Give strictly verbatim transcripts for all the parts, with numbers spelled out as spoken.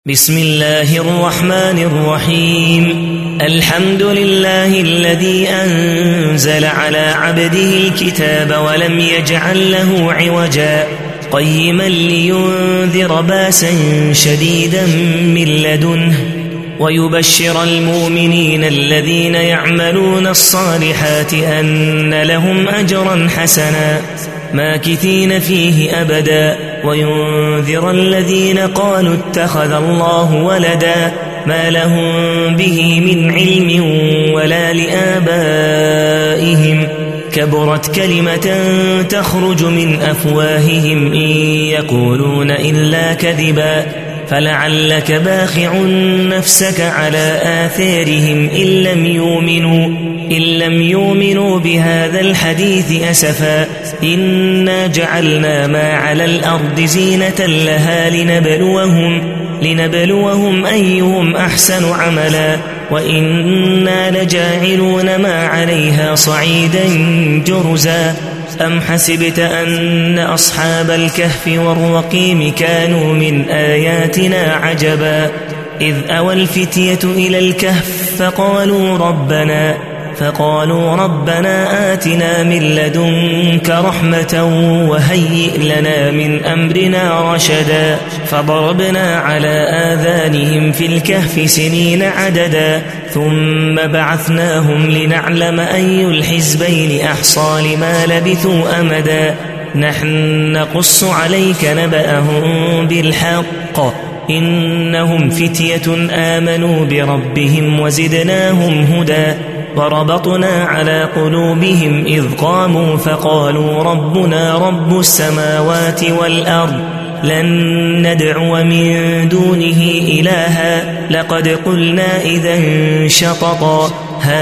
بسم الله الرحمن الرحيم. الحمد لله الذي أنزل على عبده الكتاب ولم يجعل له عوجا قيما لينذر باسا شديدا من لدنه ويبشر المؤمنين الذين يعملون الصالحات أن لهم أجرا حسنا ماكثين فيه أبدا وينذر الذين قالوا اتخذ الله ولدا ما لهم به من علم ولا لآبائهم كبرت كلمة تخرج من أفواههم إن يقولون إلا كذبا فلعلك باخع نفسك على آثارهم إن لم يؤمنوا إن لم يؤمنوا بهذا الحديث أسفا إنا جعلنا ما على الأرض زينة لها لنبلوهم لنبلوهم أيهم أحسن عملا وإنا لجاعلون ما عليها صعيدا جرزا أم حسبت أن أصحاب الكهف والرقيم كانوا من آياتنا عجبا إذ أوى الفتية إلى الكهف فقالوا ربنا فقالوا ربنا آتنا من لدنك رحمة وهيئ لنا من أمرنا رشدا فضربنا على آذانهم في الكهف سنين عددا ثم بعثناهم لنعلم أي الحزبين أحصى لما لبثوا أمدا نحن نقص عليك نبأهم بالحق إنهم فتية آمنوا بربهم وزدناهم هدى وربطنا على قلوبهم إذ قاموا فقالوا ربنا رب السماوات والأرض لن ندعو من دونه إلها لقد قلنا إذا شططا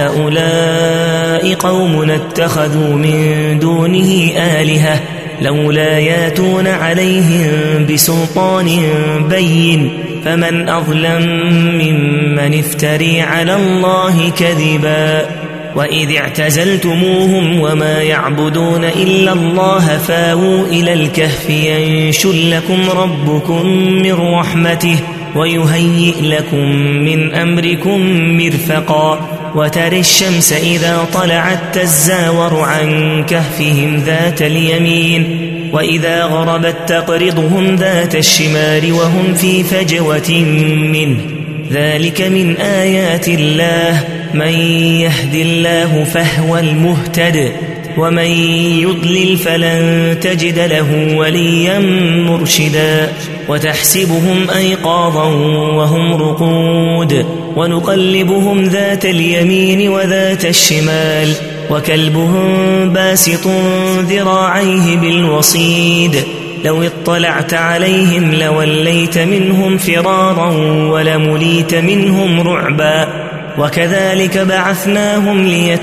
هؤلاء قومنا اتخذوا من دونه آلهة لولا ياتون عليهم بسلطان بين فمن أظلم ممن افتري على الله كذبا وإذ اعتزلتموهم وما يعبدون إلا الله فاووا إلى الكهف ينشر لكم ربكم من رحمته ويهيئ لكم من أمركم مرفقا وترى الشمس إذا طلعت تزاور عن كهفهم ذات اليمين وإذا غربت تقرضهم ذات الشمال وهم في فجوة منه ذلك من آيات الله من يهد الله فهو المهتد ومن يضلل فلن تجد له وليا مرشدا وتحسبهم أيقاظا وهم رقود ونقلبهم ذات اليمين وذات الشمال وكلبهم باسط ذراعيه بالوصيد لو اطلعت عليهم لوليت منهم فرارا ولمليت منهم رعبا وكذلك بعثناهم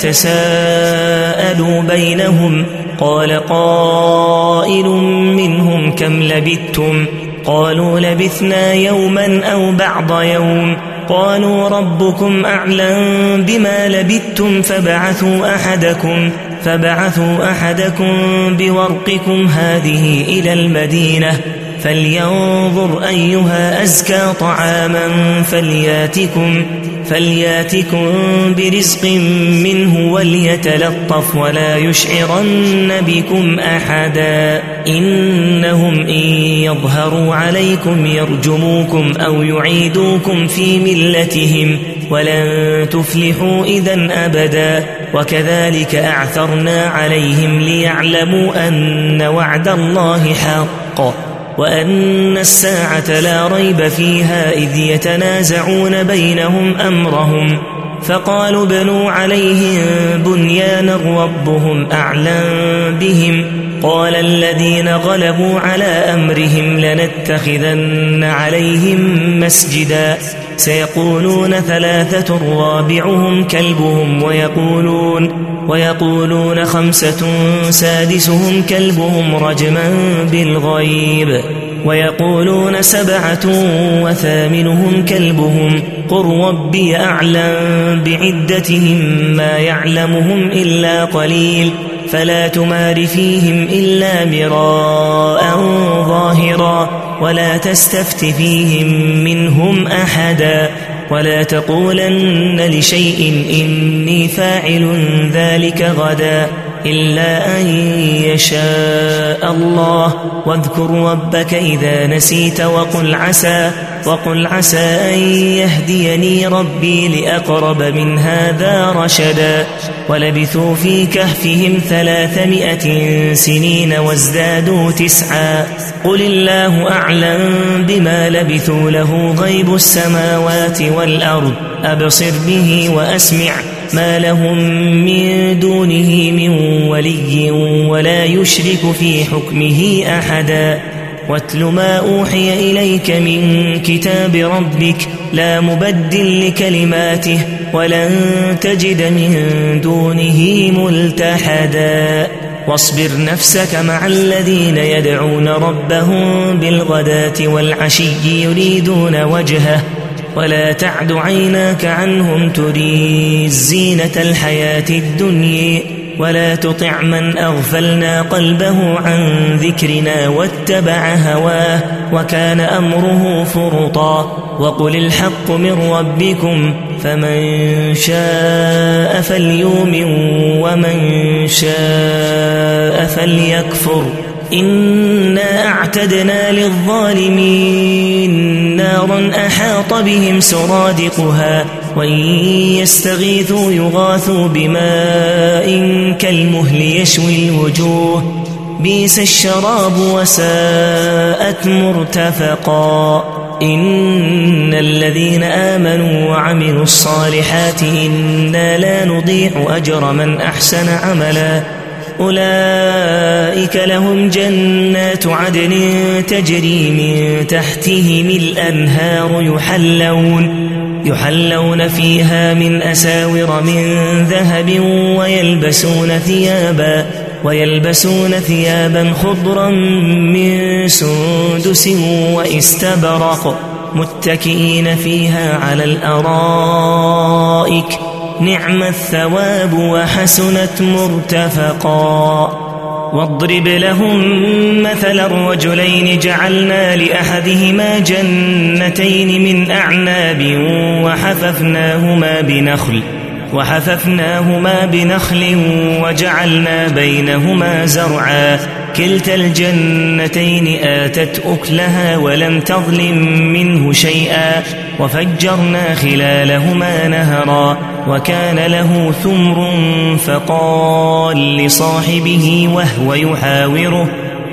ليتساءلوا بينهم قال قائل منهم كم لبثتم قالوا لبثنا يوما أو بعض يوم قالوا ربكم أعلم بما لبثتم فبعثوا أحدكم فبعثوا أحدكم بورقكم هذه إلى المدينة فلينظر أيها أزكى طعاما فلياتكم فلياتكم برزق منه وليتلطف ولا يشعرن بكم أحدا إنهم إن يظهروا عليكم يرجموكم أو يعيدوكم في ملتهم ولن تفلحوا إذا أبدا وكذلك أعثرنا عليهم ليعلموا أن وعد الله حق وأن الساعة لا ريب فيها إذ يتنازعون بينهم أمرهم فقالوا بنوا عليهم بنيانا ربهم أعلم بهم قال الذين غلبوا على أمرهم لنتخذن عليهم مسجدا سيقولون ثلاثة رابعهم كلبهم ويقولون ويقولون خمسة سادسهم كلبهم رجما بالغيب ويقولون سبعة وثامنهم كلبهم قل ربي أعلم بعدتهم ما يعلمهم إلا قليل فلا تمار فيهم إلا مراء ظاهرا ولا تستفت فيهم منهم أحدا ولا تقولن لشيء إني فاعل ذلك غدا إلا أن يشاء الله واذكر ربك إذا نسيت وقل عسى وقل عسى أن يهديني ربي لأقرب من هذا رشدا ولبثوا في كهفهم ثلاثمائة سنين وازدادوا تسعا قل الله أعلم بما لبثوا له غيب السماوات والأرض أبصر به وأسمع ما لهم من دونه من ولي ولا يشرك في حكمه أحدا واتل ما أوحي إليك من كتاب ربك لا مبدل لكلماته ولن تجد من دونه ملتحدا واصبر نفسك مع الذين يدعون ربهم بالغداة والعشي يريدون وجهه ولا تعد عيناك عنهم تريد زينة الحياة الدنيا ولا تطع من أغفلنا قلبه عن ذكرنا واتبع هواه وكان أمره فرطا وقل الحق من ربكم فمن شاء فليؤمن ومن شاء فليكفر إنا أعتدنا للظالمين نارا أحاط بهم سرادقها وإن يستغيثوا يغاثوا بماء كالمهل يشوي الوجوه بئس الشراب وساءت مرتفقا إن الذين آمنوا وعملوا الصالحات إنا لا نضيع أجر من أحسن عملا أولئك لهم جنات عدن تجري من تحتهم الأنهار يحلون يحلون فيها من أساور من ذهب ويلبسون ثيابا ويلبسون ثيابا خضرا من سندس واستبرق متكئين فيها على الأرائك نعم الثواب وحسنت مرتفقا واضرب لهم مثل الرجلين جعلنا لأحدهما جنتين من أعناب وحففناهما بنخل وحففناهما بنخل وجعلنا بينهما زرعا كلتا الجنتين آتت أكلها ولم تظلم منه شيئا وفجرنا خلالهما نهرا وكان له ثمر فقال لصاحبه وهو يحاوره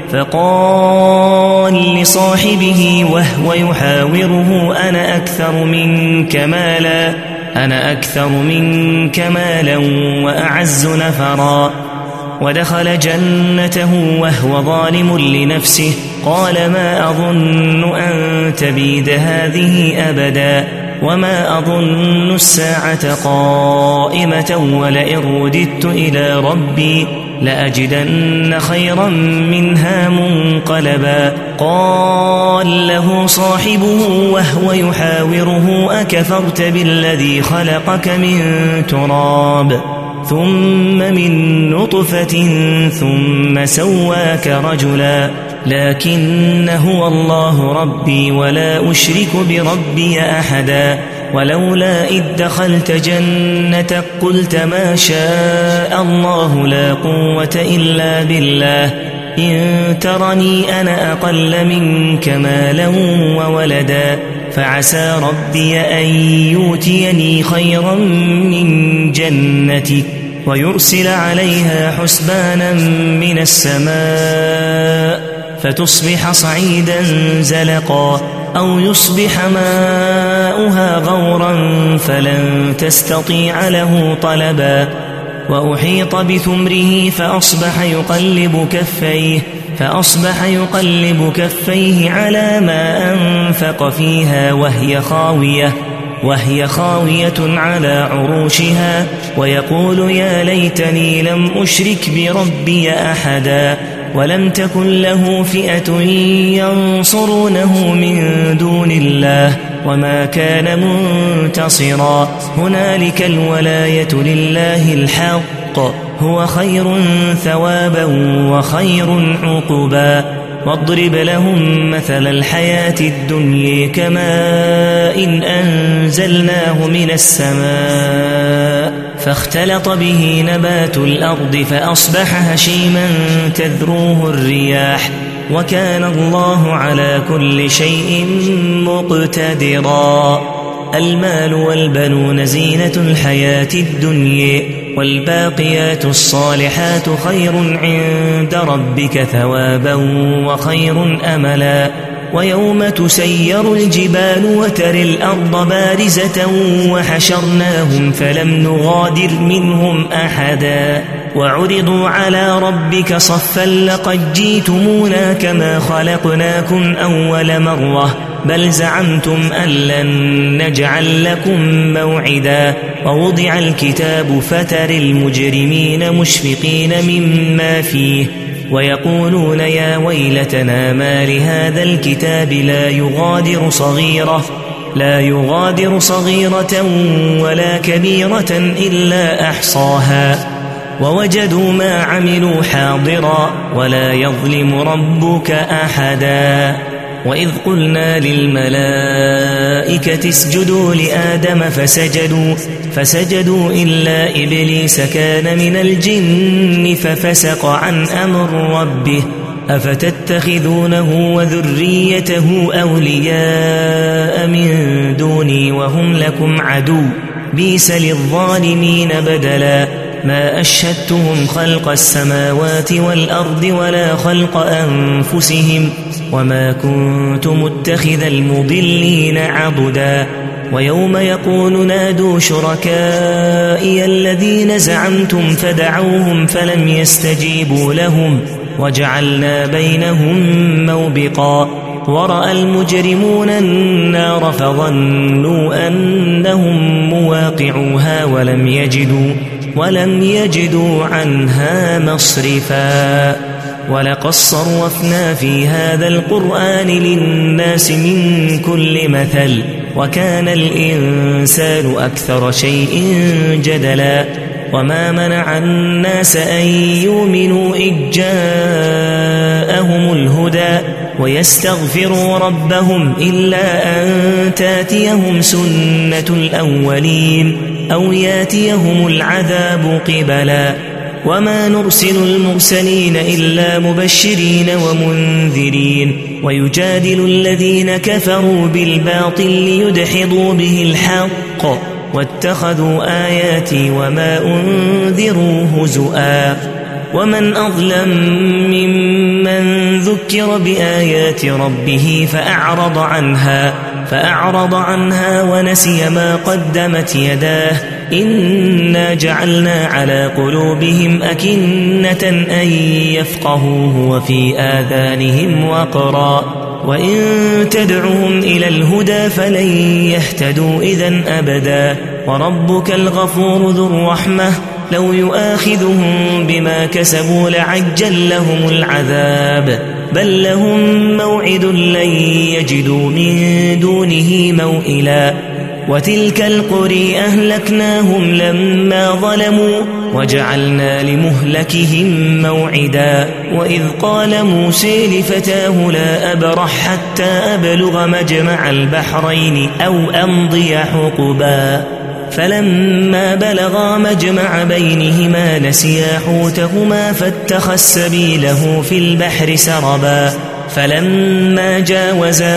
فقال لصاحبه وهو يحاوره أنا أكثر منك مالا أنا أكثر منك مالا وأعز نفرا ودخل جنته وهو ظالم لنفسه قال ما أظن أن تبيد هذه أبدا وما أظن الساعة قائمة ولئن رددت إلى ربي لأجدن خيرا منها منقلبا قال له صاحبه وهو يحاوره أكفرت بالذي خلقك من تراب ثم من نطفة ثم سواك رجلا لكن هو الله ربي ولا أشرك بربي أحدا ولولا إذ دخلت جنتك قلت ما شاء الله لا قوة إلا بالله إن ترني أنا أقل منك مالا وولدا فعسى ربي أن يؤتيني خيرا من جنتك ويرسل عليها حسبانا من السماء فتصبح صعيدا زلقا أو يصبح ماؤها غورا فلن تستطيع له طلبا وأحيط بثمره فأصبح يقلب كفيه فأصبح يقلب كفيه على ما أنفق فيها وهي خاوية وهي خاوية على عروشها ويقول يا ليتني لم أشرك بربي أحدا ولم تكن له فئة ينصرونه من دون الله وما كان منتصرا هنالك الولاية لله الحق هو خير ثوابا وخير عقبا واضرب لهم مثل الحياة الدنيا كماء إن أنزلناه من السماء فاختلط به نبات الأرض فأصبح هشيما تذروه الرياح وكان الله على كل شيء مقتدرا. المال والبنون زينة الحياة الدنيا والباقيات الصالحات خير عند ربك ثوابا وخير أملا. ويوم تسير الجبال وترى الأرض بارزة وحشرناهم فلم نغادر منهم أحدا وعرضوا على ربك صفا لقد جئتمونا كما خلقناكم أول مرة بل زعمتم أن لن نجعل لكم موعدا. ووضع الكتاب فترى المجرمين مشفقين مما فيه ويقولون يا ويلتنا ما لهذا الكتاب لا يغادر صغيرة لا يغادر صغيرة ولا كبيرة إلا أحصاها ووجدوا ما عملوا حاضرا ولا يظلم ربك أحدا. وإذ قلنا للملائكة اسجدوا لآدم فسجدوا فسجدوا إلا إبليس كان من الجن ففسق عن أمر ربه أفتتخذونه وذريته أولياء من دوني وهم لكم عدو بئس للظالمين بدلا. ما أشهدتهم خلق السماوات والأرض ولا خلق أنفسهم وما كنت متخذ المضلين عضدا. ويوم يقول نادوا شركائي الذين زعمتم فدعوهم فلم يستجيبوا لهم وجعلنا بينهم موبقا. ورأى المجرمون النار فظنوا أنهم مواقعوها ولم يجدوا ولم يجدوا عنها مصرفا. ولقد صرفنا في هذا القرآن للناس من كل مثل وكان الإنسان أكثر شيء جدلا. وما منع الناس أن يؤمنوا إذ جاءهم الهدى ويستغفروا ربهم إلا أن تاتيهم سنة الأولين أو ياتيهم العذاب قبلا. وما نرسل المرسلين إلا مبشرين ومنذرين ويجادل الذين كفروا بالباطل ليدحضوا به الحق واتخذوا آياتي وما أنذروا هزؤا. ومن أظلم ممن ذكر بآيات ربه فأعرض عنها فأعرض عنها ونسي ما قدمت يداه إنا جعلنا على قلوبهم أكنة أن يفقهوه وفي آذانهم وقرا وإن تدعهم إلى الهدى فلن يهتدوا إذن أبدا. وربك الغفور ذو الرحمة لو يؤاخذهم بما كسبوا لعجل لهم العذاب بل لهم موعد لن يجدوا من دونه موئلا. وتلك القرى أهلكناهم لما ظلموا وجعلنا لمهلكهم موعدا. وإذ قال موسى لفتاه لا أبرح حتى أبلغ مجمع البحرين أو أمضي حقبا فلما بلغا مجمع بينهما نسيا حوتهما فاتخذ سبيله في البحر سربا. فلما جاوزا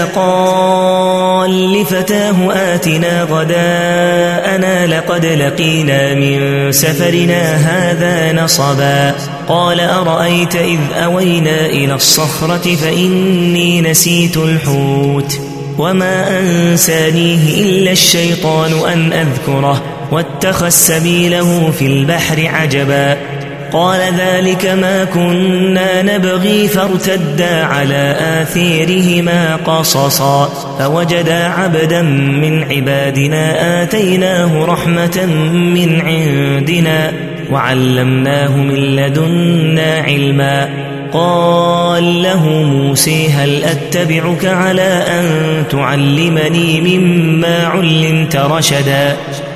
قال لفتاه آتنا غداءنا لقد لقينا من سفرنا هذا نصبا. قال أرأيت إذ أوينا إلى الصخرة فإني نسيت الحوت وما أنسانيه إلا الشيطان أن أذكره واتخذ سبيله في البحر عجبا. قال ذلك ما كنا نبغي فارتدا على آثيرهما قصصا فوجدا عبدا من عبادنا آتيناه رحمة من عندنا وعلمناه من لدنا علما. قال له موسى هل أتبعك على أن تعلمني مما علمت رشدا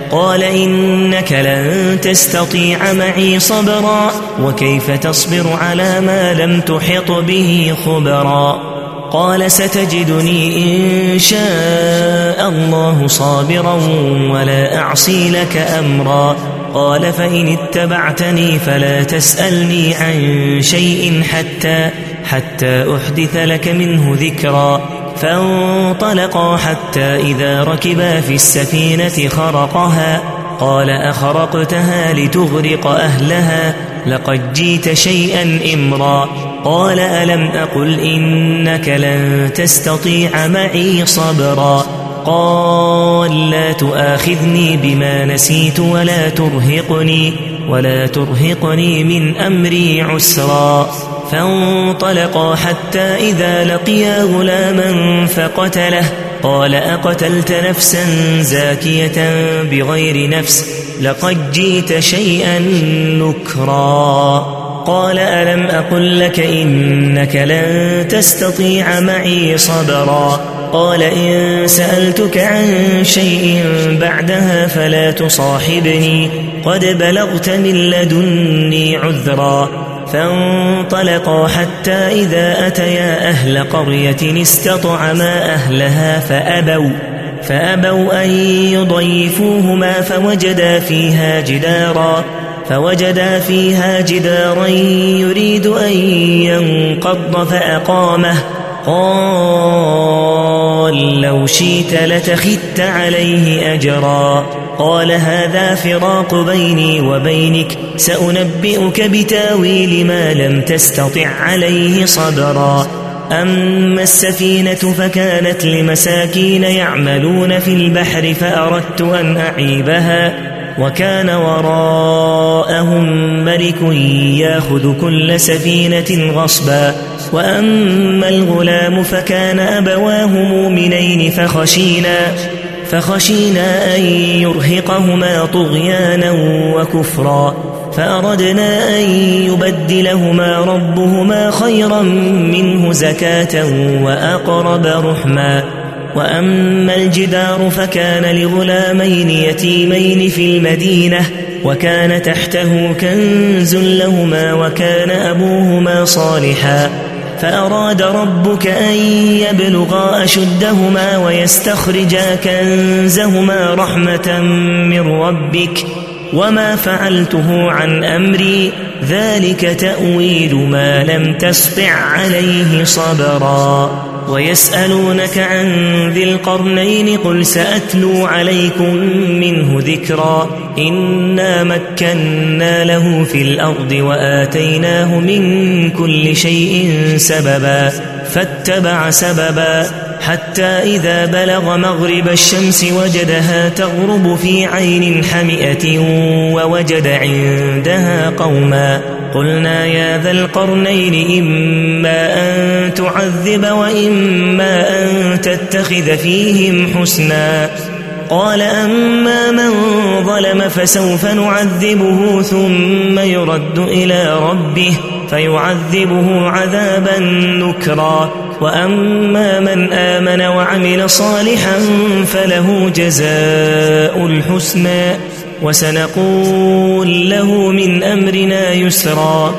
قال إنك لن تستطيع معي صبرا وكيف تصبر على ما لم تحط به خبرا قال ستجدني إن شاء الله صابرا ولا أعصي لك أمرا قال فإن اتبعتني فلا تسألني عن شيء حتى حتى أحدث لك منه ذكرا فانطلقا حتى إذا ركبا في السفينة خرقها قال أخرقتها لتغرق أهلها لقد جئت شيئا إمرا قال ألم أقل إنك لن تستطيع معي صبرا قال لا تؤاخذني بما نسيت ولا ترهقني ولا ترهقني من أمري عسرا فانطلقا حتى إذا لقيا غلاما فقتله قال أقتلت نفسا زاكية بغير نفس لقد جئت شيئا نكرا قال ألم أقل لك إنك لن تستطيع معي صبرا قال إن سألتك عن شيء بعدها فلا تصاحبني قد بلغت من لدني عذرا فانطلقا حتى إذا أتيا أهل قرية استطعما أهلها فأبوا فأبوا أن يضيفوهما فوجدا فيها جدارا فوجدا فيها جدارا يريد أن ينقض فأقامه قال لو شئت لتخذت عليه أجرا قال هذا فراق بيني وبينك سأنبئك بتاويل ما لم تستطع عليه صبرا أما السفينة فكانت لمساكين يعملون في البحر فأردت أن أعيبها وكان وراءهم ملك ياخذ كل سفينة غصبا وأما الغلام فكان أبواه مؤمنين فخشينا فخشينا أن يرهقهما طغيانا وكفرا فأردنا أن يبدلهما ربهما خيرا منه زكاة وأقرب رحما وأما الجدار فكان لغلامين يتيمين في المدينة وكان تحته كنز لهما وكان أبوهما صالحا فأراد ربك أن يبلغا أشدهما ويستخرجا كنزهما رحمة من ربك وما فعلته عن أمري ذلك تأويل ما لم تسطع عليه صبرا ويسألونك عن ذي القرنين قل سأتلو عليكم منه ذكرا إنا مكنا له في الأرض وآتيناه من كل شيء سببا فاتبع سببا حتى إذا بلغ مغرب الشمس وجدها تغرب في عين حمئة ووجد عندها قوما قلنا يا ذا القرنين إما أن تعذب وإما أن تتخذ فيهم حسنا قال أما من ظلم فسوف نعذبه ثم يرد إلى ربه فيعذبه عذابا نكرا وأما من آمن وعمل صالحا فله جزاء الحسنى وسنقول له من أمرنا يسرا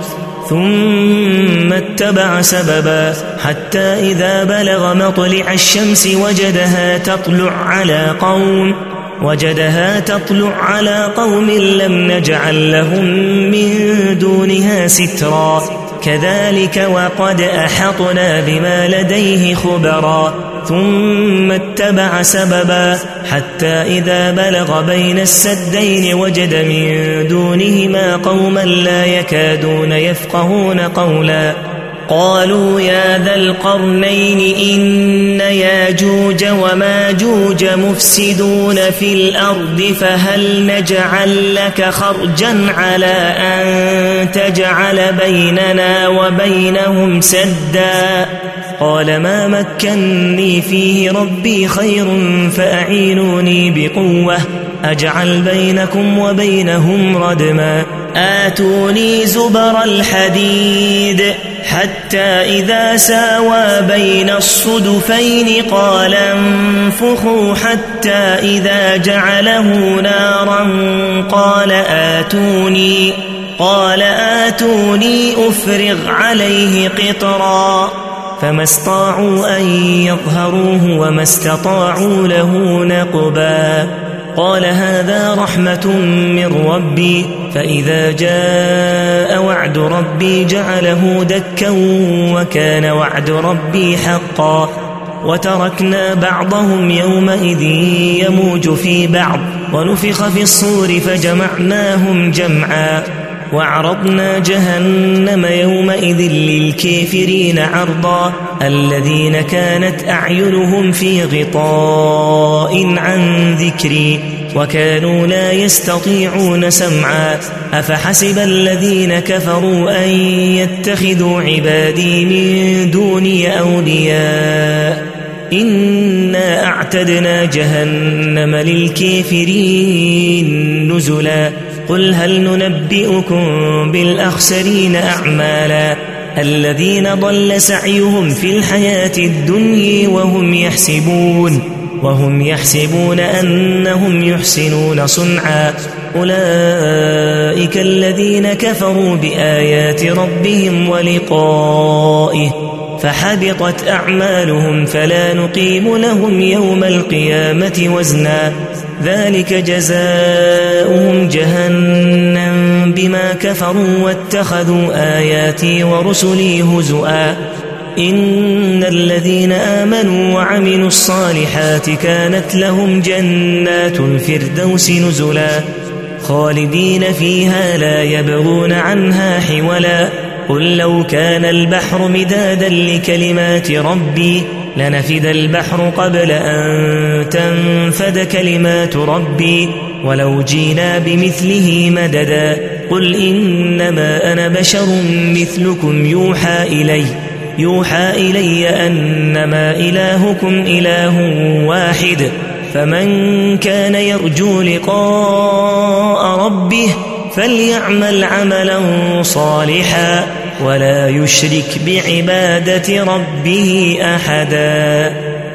ثم اتبع سببا حتى إذا بلغ مطلع الشمس وجدها تطلع على قوم وجدها تطلع على قوم لم نجعل لهم من دونها سترا كذلك وقد أحطنا بما لديه خبرا ثم اتبع سببا حتى إذا بلغ بين السدين وجد من دونهما قوما لا يكادون يفقهون قولا قالوا يا ذا القرنين إن ياجوج وماجوج مفسدون في الأرض فهل نجعل لك خرجا على أن تجعل بيننا وبينهم سدا قال ما مكني فيه ربي خير فأعينوني بقوة أجعل بينكم وبينهم ردما آتوني زبر الحديد حتى إذا ساوى بين الصدفين قال انفخوا حتى إذا جعله نارا قال آتوني قال آتوني أفرغ عليه قطرا فما استطاعوا أن يظهروه وما استطاعوا له نقبا قال هذا رحمة من ربي فإذا جاء وعد ربي جعله دكا وكان وعد ربي حقا وتركنا بعضهم يومئذ يموج في بعض ونفخ في الصور فجمعناهم جمعا وعرضنا جهنم يومئذ للكافرين عرضا الذين كانت أعينهم في غطاء عن ذكري وكانوا لا يستطيعون سمعا أفحسب الذين كفروا أن يتخذوا عبادي من دوني أولياء إنا أعتدنا جهنم للكافرين نزلا قل هل ننبئكم بالأخسرين أعمالا الذين ضل سعيهم في الحياة الدنيا وهم يحسبون وهم يحسبون أنهم يحسنون صنعا أولئك الذين كفروا بآيات ربهم ولقائه فحبطت أعمالهم فلا نقيم لهم يوم القيامة وزنا ذلك جزاؤهم جهنم بما كفروا واتخذوا آياتي ورسلي هزؤا إن الذين آمنوا وعملوا الصالحات كانت لهم جنات الفردوس نزلا خالدين فيها لا يبغون عنها حولا قل لو كان البحر مدادا لكلمات ربي لنفد البحر قبل أن تنفد كلمات ربي ولو جينا بمثله مددا قل إنما أنا بشر مثلكم يوحى إلي يوحى إلي أنما إلهكم إله واحد فمن كان يرجو لقاء ربه فليعمل عملا صالحا ولا يشرك بعبادة ربه أحدا.